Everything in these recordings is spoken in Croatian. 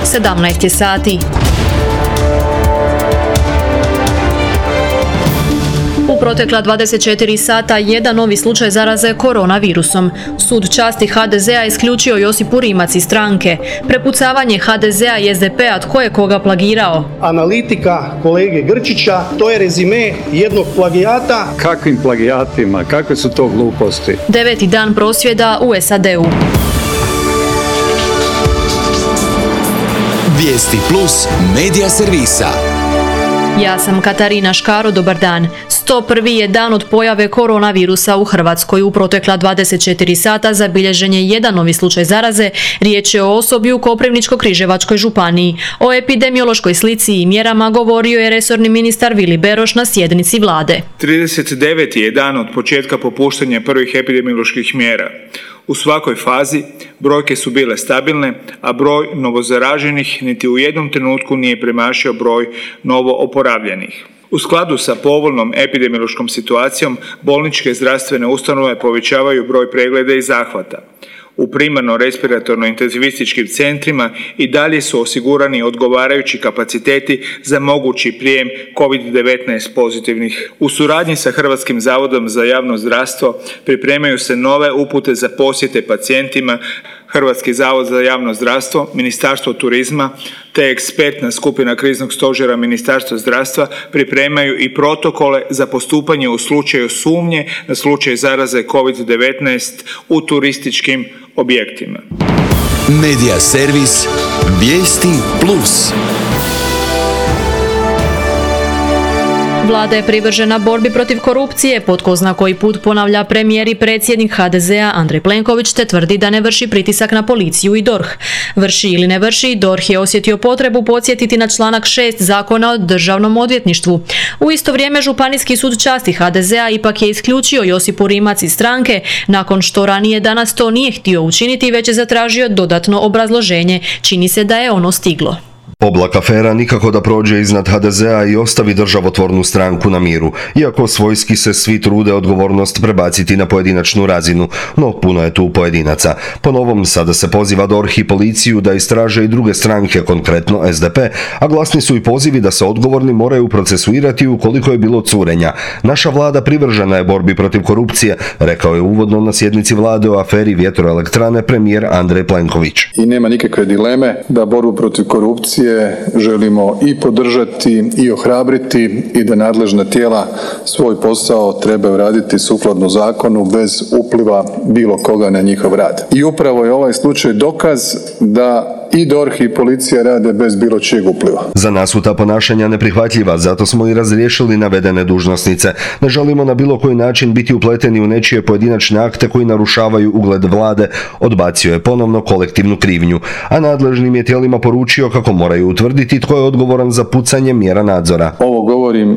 17 je sati. U protekla 24 sata jedan novi slučaj zaraze koronavirusom. Sud časti HDZ-a isključio Josipu Rimac iz stranke. Prepucavanje HDZ-a i SDP-a tko je koga plagirao. Analitika kolege Grčića, to je rezime jednog plagijata. Kakvim plagijatima, kakve su to gluposti? 9. dan prosvjeda u SAD-u. Vijesti plus medija servisa. Ja sam Katarina Škaro, dobar dan. 101. je dan od pojave koronavirusa u Hrvatskoj. U protekla 24 sata zabilježen je jedan novi slučaj zaraze. Riječ je o osobi u Koprivničko-križevačkoj županiji. O epidemiološkoj slici i mjerama govorio je resorni ministar Vili Beroš na sjednici vlade. 39. je dan od početka popuštanja prvih epidemioloških mjera. U svakoj fazi brojke su bile stabilne, a broj novozaraženih niti u jednom trenutku nije premašio broj novooporavljenih. U skladu sa povoljnom epidemiološkom situacijom, bolničke zdravstvene ustanove povećavaju broj pregleda i zahvata. U primarno-respiratorno-intenzivističkim centrima i dalje su osigurani odgovarajući kapaciteti za mogući prijem COVID-19 pozitivnih. U suradnji sa Hrvatskim zavodom za javno zdravstvo pripremaju se nove upute za posjete pacijentima. Hrvatski zavod za javno zdravstvo, Ministarstvo turizma te ekspertna skupina kriznog stožera Ministarstva zdravstva pripremaju i protokole za postupanje u slučaju sumnje na slučaj zaraze COVID-19 u turističkim objektima. Medija servis Vijesti plus. Vlada je privržena borbi protiv korupcije, po tko zna koji put ponavlja premijer i predsjednik HDZ-a Andrej Plenković te tvrdi da ne vrši pritisak na policiju i DORH. Vrši ili ne vrši, DORH je osjetio potrebu podsjetiti na članak 6 Zakona o državnom odvjetništvu. U isto vrijeme Županijski sud časti HDZ-a ipak je isključio Josipu Rimac iz stranke, nakon što ranije danas to nije htio učiniti, već je zatražio dodatno obrazloženje. Čini se da je ono stiglo. Oblak afera nikako da prođe iznad HDZ-a i ostavi državotvornu stranku na miru, iako svojski se svi trude odgovornost prebaciti na pojedinačnu razinu, no puno je tu pojedinaca. Po novom sada se poziva DORH i policiju da istraže i druge stranke, konkretno SDP, a glasni su i pozivi da se odgovorni moraju procesuirati ukoliko je bilo curenja. Naša vlada privržena je borbi protiv korupcije, rekao je uvodno na sjednici vlade o aferi vjetroelektrane premijer Andrej Plenković. I nema nikakve dileme da borbu protiv korupcije želimo i podržati i ohrabriti i da nadležna tijela svoj posao trebaju raditi sukladno zakonu bez upliva bilo koga na njihov rad. I upravo je ovaj slučaj dokaz da i DORH i policija rade bez bilo čijeg upliva. Za nas su ta ponašanja neprihvatljiva, zato smo i razriješili navedene dužnosnice. Ne želimo na bilo koji način biti upleteni u nečije pojedinačne akte koji narušavaju ugled vlade, odbacio je ponovno kolektivnu krivnju, a nadležnim je tijelima poručio kako moraju utvrditi tko je odgovoran za pucanje mjera nadzora. Ovo govorim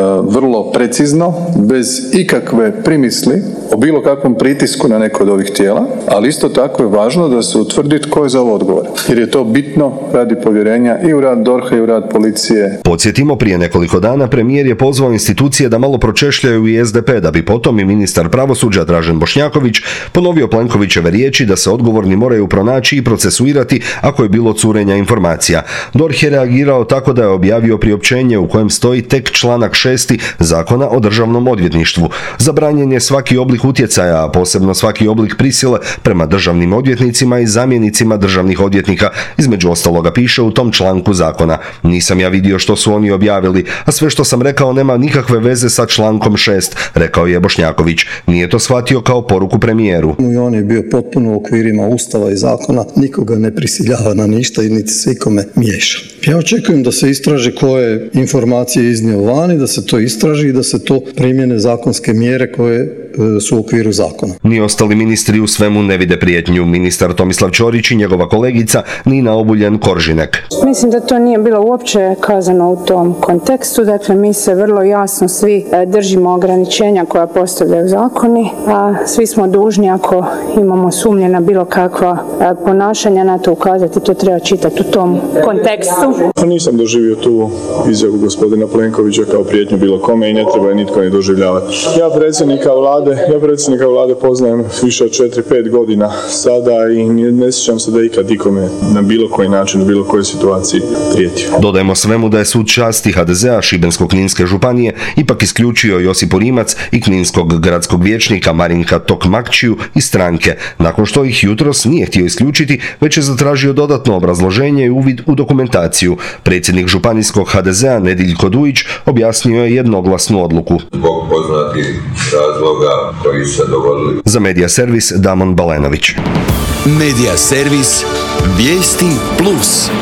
vrlo precizno, bez ikakve primisli o bilo kakvom pritisku na neko od ovih tijela, ali isto tako je važno da se utvrdi tko je za ovo odgovoran, jer je to bitno radi povjerenja i u rad DORH-a i u rad policije. Podsjetimo, prije nekoliko dana premijer je pozvao institucije da malo pročešljaju i SDP, da bi potom i ministar pravosuđa Dražen Bošnjaković ponovio Plenkovićeve riječi da se odgovorni moraju pronaći i procesuirati ako je bilo curenja informacija. DORH je reagirao tako da je objavio priopćenje u kojem stoji tek članak 6. Zakona o državnom odvjetništvu. Zabranjen je svaki oblik utjecaja, a posebno svaki oblik prisile prema državnim odvjetnicima i zamjenicima državnih odvjetnika. Između ostaloga piše u tom članku zakona. Nisam ja vidio što su oni objavili, a sve što sam rekao nema nikakve veze sa člankom 6, rekao je Bošnjaković. Nije to shvatio kao poruku premijeru. I on je bio potpuno u okvirima Ustava i zakona, nikoga ne prisiljava na ništa i niti se ikome miješa. Ja očekujem da se istraži koje informacije iznio vani, da se to istraži i da se to primjene zakonske mjere koje su u okviru zakona. Ni ostali ministri u svemu ne vide prijetnju. Ministar Tomislav Ćorić i njegova kolegica Nina Obuljen-Koržinek. Mislim da to nije bilo uopće kazano u tom kontekstu. Dakle, mi se vrlo jasno svi držimo ograničenja koja postavljaju zakoni, a svi smo dužni ako imamo sumnje na bilo kakva ponašanja na to ukazati. To treba čitati u tom kontekstu. Nisam doživio tu izjavu gospodina Plenkovića kao prijetnju bilo kome i ne treba je nitko ni doživljavati. Ja predsjednika vlade vlade. Ja predsjednika vlade poznajem više od 4-5 godina sada i ne sjećam se da ikad ikome na bilo koji način, u bilo kojoj situaciji prijetio. Dodajemo svemu da je sud časti HDZ-a Šibensko-kninske županije ipak isključio Josipu Rimac i kninskog gradskog vijećnika Marinka Tokmakčiju iz stranke, nakon što ih jutros nije htio isključiti, već je zatražio dodatno obrazloženje i uvid u dokumentaciju. Predsjednik županijskog HDZ-a Nediljko Dujić objasnio je jednoglasnu odluku. Zbog poznatih razloga koji se dogodili. Za Medija servis Damon Balenović. Medija servis Vijesti Plus.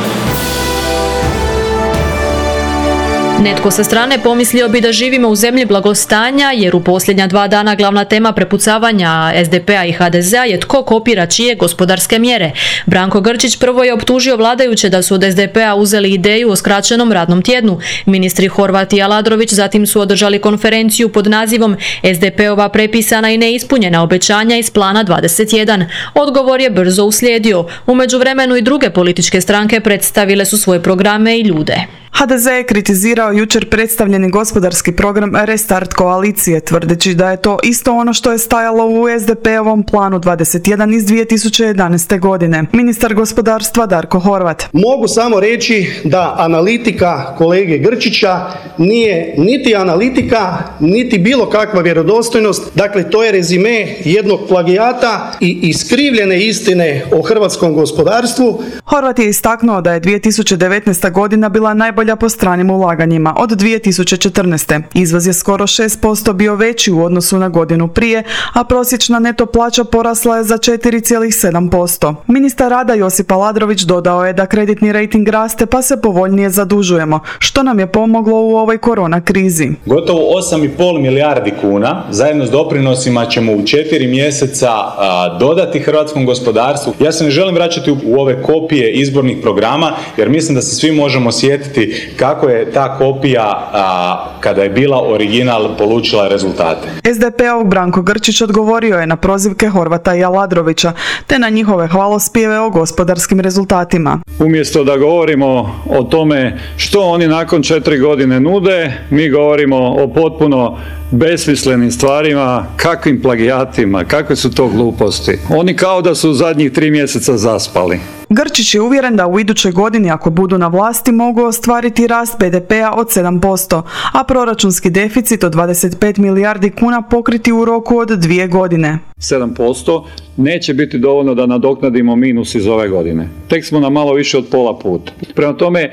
Netko sa strane pomislio bi da živimo u zemlji blagostanja, jer u posljednja 2 dana glavna tema prepucavanja SDP-a i HDZ-a je tko kopira čije gospodarske mjere. Branko Grčić prvo je optužio vladajuće da su od SDP-a uzeli ideju o skraćenom radnom tjednu. Ministri Horvat i Aladrović zatim su održali konferenciju pod nazivom SDP-ova prepisana i neispunjena obećanja iz plana 21. Odgovor je brzo uslijedio. U međuvremenu i druge političke stranke predstavile su svoje programe i ljude. HDZ je kritizirao jučer predstavljeni gospodarski program Restart koalicije, tvrdeći da je to isto ono što je stajalo u SDP-ovom planu 21 iz 2011. godine. Ministar gospodarstva Darko Horvat. Mogu samo reći da analitika kolege Grčića nije niti analitika, niti bilo kakva vjerodostojnost. Dakle, to je rezime jednog plagijata i iskrivljene istine o hrvatskom gospodarstvu. Horvat je istaknuo da je 2019. godina bila najbolja po stranim ulaganjima od 2014. Izvoz je skoro 6% bio veći u odnosu na godinu prije, a prosječna neto plaća porasla je za 4,7%. Ministar rada Josip Aladrović dodao je da kreditni rejting raste pa se povoljnije zadužujemo, što nam je pomoglo u ovoj korona krizi. Gotovo 8,5 milijardi kuna zajedno s doprinosima ćemo u 4 mjeseca dodati hrvatskom gospodarstvu. Ja se ne želim vraćati u ove kopije izbornih programa, jer mislim da se svi možemo sjetiti kako je ta kopija kada je bila original polučila rezultate. SDP-ov Branko Grčić odgovorio je na prozivke Horvata i Aladrovića te na njihove hvalospjeve o gospodarskim rezultatima. Umjesto da govorimo o tome što oni nakon 4 godine nude, mi govorimo o potpuno besmislenim stvarima, kakvim plagijatima, kakve su to gluposti. Oni kao da su u zadnjih 3 mjeseca zaspali. Grčić je uvjeren da u idućoj godini, ako budu na vlasti, mogu ostvariti rast BDP-a od 7%, a proračunski deficit od 25 milijardi kuna pokriti u roku od 2 godine. 7% neće biti dovoljno da nadoknadimo minus iz ove godine. Tek smo na malo više od pola puta. Prema tome,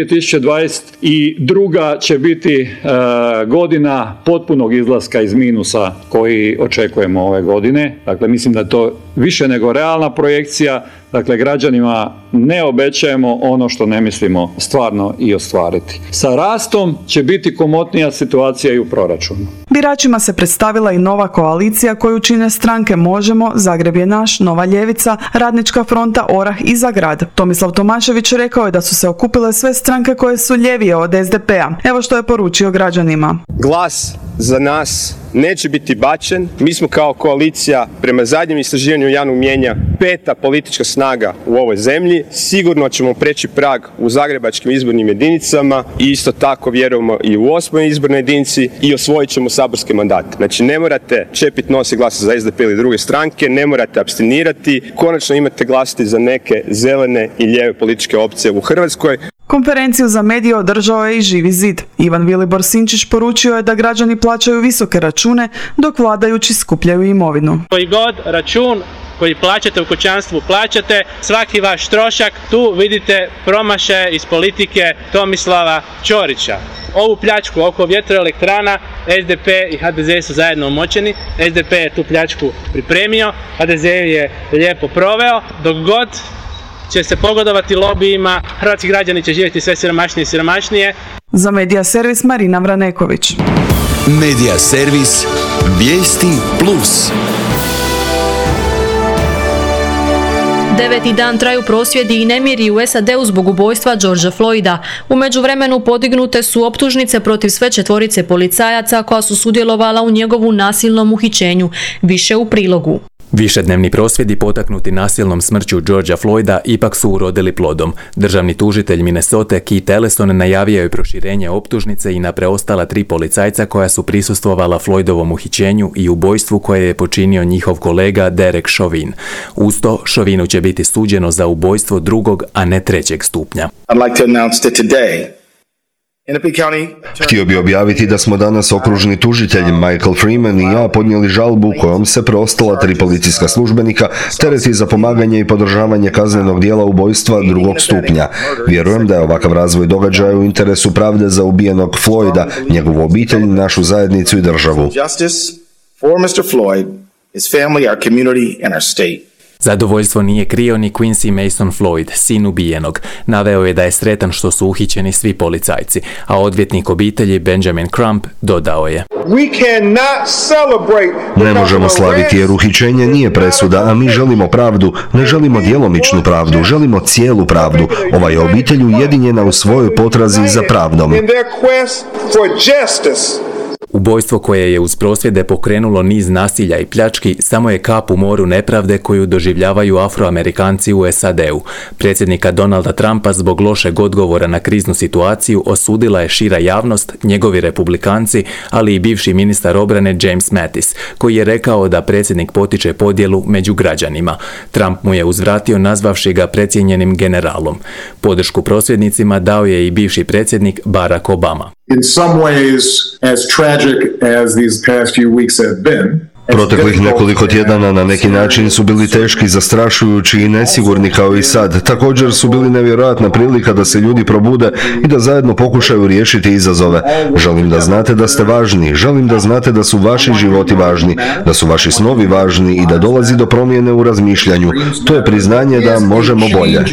2022. će biti godina potpunog izlaska iz minusa koji očekujemo ove godine. Dakle, mislim da je to više nego realna projekcija. Dakle, građanima ne obećajemo ono što ne mislimo stvarno i ostvariti. Sa rastom će biti komotnija situacija i u proračunu. Biračima se predstavila i nova koalicija koju čine stranke Možemo, Zagreb je naš, Nova ljevica, Radnička fronta, Orah i Za grad. Tomislav Tomašević rekao je da su se okupile sve stranke koje su ljevije od SDP-a. Evo što je poručio građanima. Glas za nas neće biti bačen. Mi smo kao koalicija prema zadnjem istraživanju javnog mnijenja 5. politička snaga u ovoj zemlji. Sigurno ćemo preći prag u zagrebačkim izbornim jedinicama i isto tako vjerujemo i u 8. izbornoj jedinici i osvojit ćemo saborske mandate. Znači ne morate čepiti nos i glasati za SDP ili druge stranke, ne morate apstinirati, konačno imate glasati za neke zelene i lijeve političke opcije u Hrvatskoj. Konferenciju za medije održao je i Živi zid. Ivan Vilibor Sinčić poručio je da građani plaćaju visoke račune dok vladajući skupljaju imovinu. Koji god račun koji plaćate u kućanstvu plaćate, svaki vaš trošak, tu vidite promašaje iz politike Tomislava Ćorića. Ovu pljačku oko vjetroelektrana SDP i HDZ su zajedno umočeni. SDP je tu pljačku pripremio, HDZ je lijepo proveo. Dok god će se pogodovati lobijima, hrvatski građani će živjeti sve siromašnije i siromašnije. Za Medija servis Marina Vraneković. Medija servis Vijesti Plus. 9. dan traju prosvjedi i nemiri u SAD-u zbog ubojstva Georgea Floyda. U međuvremenu podignute su optužnice protiv sve 4 policajaca koja su sudjelovala u njegovu nasilnom uhićenju. Više u prilogu. Višednevni prosvjedi potaknuti nasilnom smrću Georgea Floyda ipak su urodili plodom. Državni tužitelj Minnesota Keith Ellison najavio je proširenje optužnice i na preostala 3 policajca koja su prisustvovala Floydovom uhićenju i ubojstvu koje je počinio njihov kolega Derek Chauvin. Uz to, Chauvinu će biti suđeno za ubojstvo 2., a ne 3. stupnja. Htio bi objaviti da smo danas okružni tužitelj Michael Freeman i ja podnijeli žalbu kojom se preostala 3 policijska službenika tereti za pomaganje i podržavanje kaznenog dijela ubojstva 2. stupnja. Vjerujem da je ovakav razvoj događaja u interesu pravde za ubijenog Floyda, njegovu obitelj, našu zajednicu i državu. Zadovoljstvo nije krio ni Quincy Mason Floyd, sin ubijenog. Naveo je da je sretan što su uhićeni svi policajci, a odvjetnik obitelji Benjamin Crump dodao je: Ne možemo slaviti jer uhićenje nije presuda, a mi želimo pravdu, ne želimo djelomičnu pravdu, želimo cijelu pravdu. Ova je obitelj ujedinjena u svojoj potrazi za pravdom. Ubojstvo koje je uz prosvjede pokrenulo niz nasilja i pljački samo je kap u moru nepravde koju doživljavaju Afroamerikanci u SAD-u. Predsjednika Donalda Trumpa zbog lošeg odgovora na kriznu situaciju osudila je šira javnost, njegovi republikanci, ali i bivši ministar obrane James Mattis, koji je rekao da predsjednik potiče podjelu među građanima. Trump mu je uzvratio nazvavši ga precijenjenim generalom. Podršku prosvjednicima dao je i bivši predsjednik Barack Obama. In some ways, as tragic as these past few weeks have been, Proteklih nekoliko tjedana na neki način su bili teški, zastrašujući i nesigurni kao i sad. Također su bili nevjerojatna prilika da se ljudi probude i da zajedno pokušaju riješiti izazove. Želim da znate da ste važni, želim da znate da su vaši životi važni, da su vaši snovi važni i da dolazi do promjene u razmišljanju. To je priznanje da možemo bolje.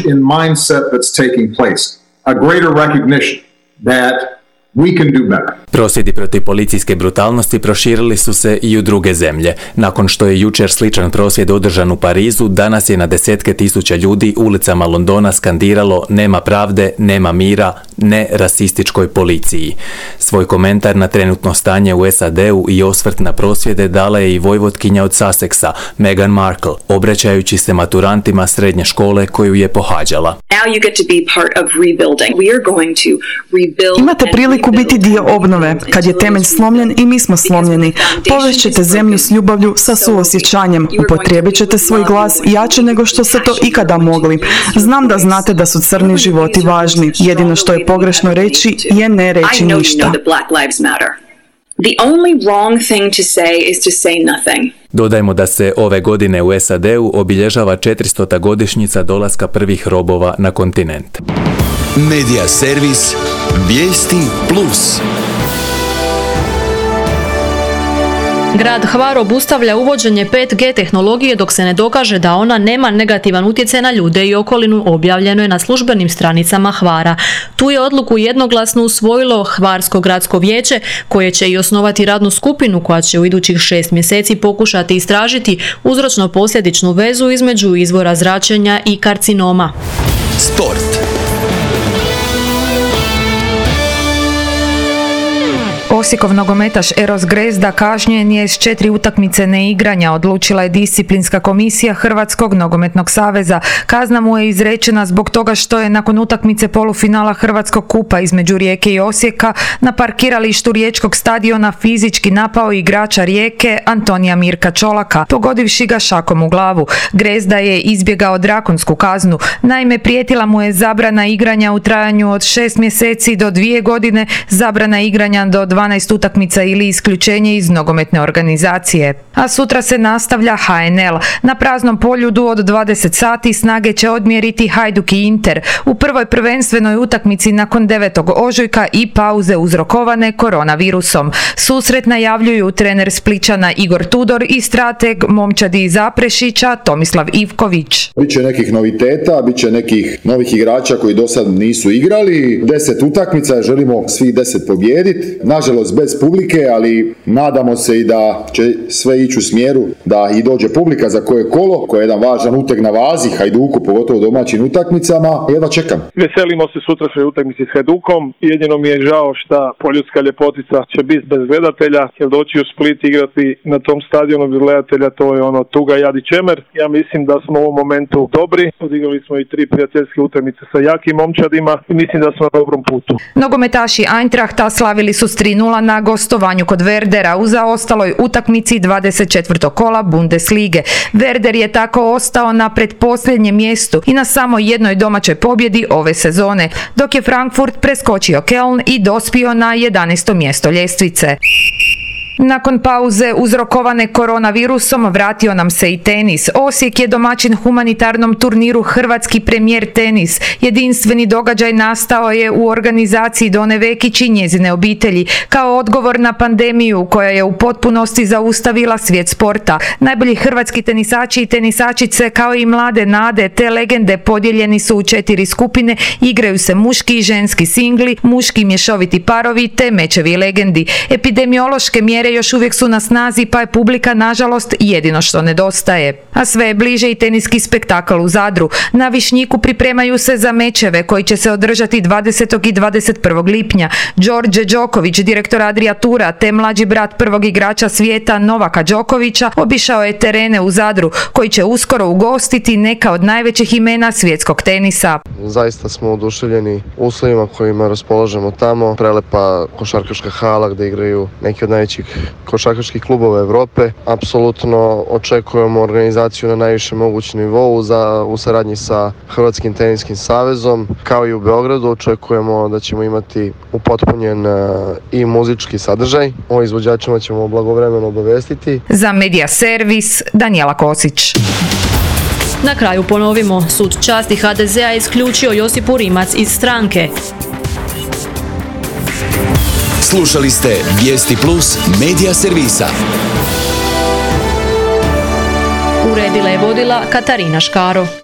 Prosvjedi protiv policijske brutalnosti proširili su se i u druge zemlje. Nakon što je jučer sličan prosvjed održan u Parizu, danas je na desetke tisuća ljudi ulicama Londona skandiralo "Nema pravde, nema mira, ne rasističkoj policiji". Svoj komentar na trenutno stanje u SAD-u i osvrt na prosvjede dala je i vojvotkinja od Sussexa, Meghan Markle, obraćajući se maturantima srednje škole koju je pohađala. Imate priliku biti dio obnove. Kad je temelj slomljen i mi smo slomljeni. Povest ćete zemlju s ljubavlju, sa suosjećanjem. Upotrijebit ćete svoj glas jače nego što ste to ikada mogli. Znam da znate da su crni životi važni. Jedino što je pogrešno reći je ne reći ništa. Dodajmo da se ove godine u SAD-u obilježava 400. godišnjica dolaska prvih robova na kontinent. Medija servis Vijesti Plus. Grad Hvar obustavlja uvođenje 5G tehnologije dok se ne dokaže da ona nema negativan utjecaj na ljude i okolinu, objavljeno je na službenim stranicama Hvara. Tu je odluku jednoglasno usvojilo Hvarsko gradsko vijeće, koje će i osnovati radnu skupinu koja će u idućih 6 mjeseci pokušati istražiti uzročno-posljedičnu vezu između izvora zračenja i karcinoma. Sport. Osijekov nogometaš Eros Grezda kažnjen je s 4 utakmice neigranja, odlučila je disciplinska komisija Hrvatskog nogometnog saveza. Kazna mu je izrečena zbog toga što je nakon utakmice polufinala Hrvatskog kupa između Rijeke i Osijeka na parkiralištu Riječkog stadiona fizički napao igrača Rijeke Antonija Mirka Čolaka, pogodivši ga šakom u glavu. Grezda je izbjegao drakonsku kaznu. Naime, prijetila mu je zabrana igranja u trajanju od 6 mjeseci do 2 godine, zabrana igranja do 12 utakmica ili isključenje iz nogometne organizacije. A sutra se nastavlja HNL. Na praznom poljudu od 20 sati snage će odmjeriti Hajduk i Inter u prvoj prvenstvenoj utakmici nakon 9. ožujka i pauze uzrokovane koronavirusom. Susret najavljuju trener Splićana Igor Tudor i strateg momčadi iz Zaprešića Tomislav Ivković. Biće nekih noviteta, biće nekih novih igrača koji do sad nisu igrali. 10 utakmica, želimo svih 10 pobijediti. Nažalost, nažalost bez publike, ali nadamo se i da će sve ići u smjeru da i dođe publika za koje kolo, koje je jedan važan uteg na vazi Hajduku, pogotovo domaćim utakmicama. Jedva čekam. Veselimo se sutrašnjoj utakmici s Hajdukom. Jedino mi je žao što poljudska ljepotica će biti bez gledatelja, jer doći u Split igrati na tom stadionu bez gledatelja, to je tuga, jad i čemer. Ja mislim da smo u ovom momentu dobri. Odigrali smo i 3 prijateljske utakmice sa jakim momčadima i mislim da smo na dobrom putu. Nogometaši Eintrachta slavili su s 3:0 na gostovanju kod Werdera u zaostaloj utakmici 24. kola Bundeslige. Werder je tako ostao na pretposljednjem mjestu i na samo jednoj domaćoj pobjedi ove sezone, dok je Frankfurt preskočio Köln i dospio na 11. mjesto ljestvice. Nakon pauze uzrokovane koronavirusom vratio nam se i tenis. Osijek je domaćin humanitarnom turniru Hrvatski premijer tenis. Jedinstveni događaj nastao je u organizaciji Done Vekić i njezine obitelji kao odgovor na pandemiju koja je u potpunosti zaustavila svijet sporta. Najbolji hrvatski tenisači i tenisačice kao i mlade nade te legende podijeljeni su u 4 skupine, igraju se muški i ženski singli, muški mješoviti parovi te mečevi legendi. Epidemiološke mjere još uvijek su na snazi pa je publika nažalost jedino što nedostaje. A sve je bliže i teniski spektakl u Zadru. Na Višnjiku pripremaju se za mečeve koji će se održati 20. i 21. lipnja. Đorđe Đoković, direktor Adria Tura, te mlađi brat prvog igrača svijeta Novaka Đokovića, obišao je terene u Zadru koji će uskoro ugostiti neka od najvećih imena svjetskog tenisa. Zaista smo oduševljeni uslovima kojima raspolažemo tamo. Prelepa košarkaška hala gdje igraju neki od najvećih košarkaških klubova Europe. Apsolutno očekujemo organizaciju na najvišem mogućem nivou u saradnji sa Hrvatskim teniskim savezom. Kao i u Beogradu očekujemo da ćemo imati upotpunjen i muzički sadržaj. O izvođačima ćemo blagovremeno obavestiti. Za Medija Servis, Danijela Kosić. Na kraju ponovimo, sud časti HDZ-a isključio Josipu Rimac iz stranke. Slušali ste Vijesti Plus Medija Servisa. Uredila je vodila Katarina Škaro.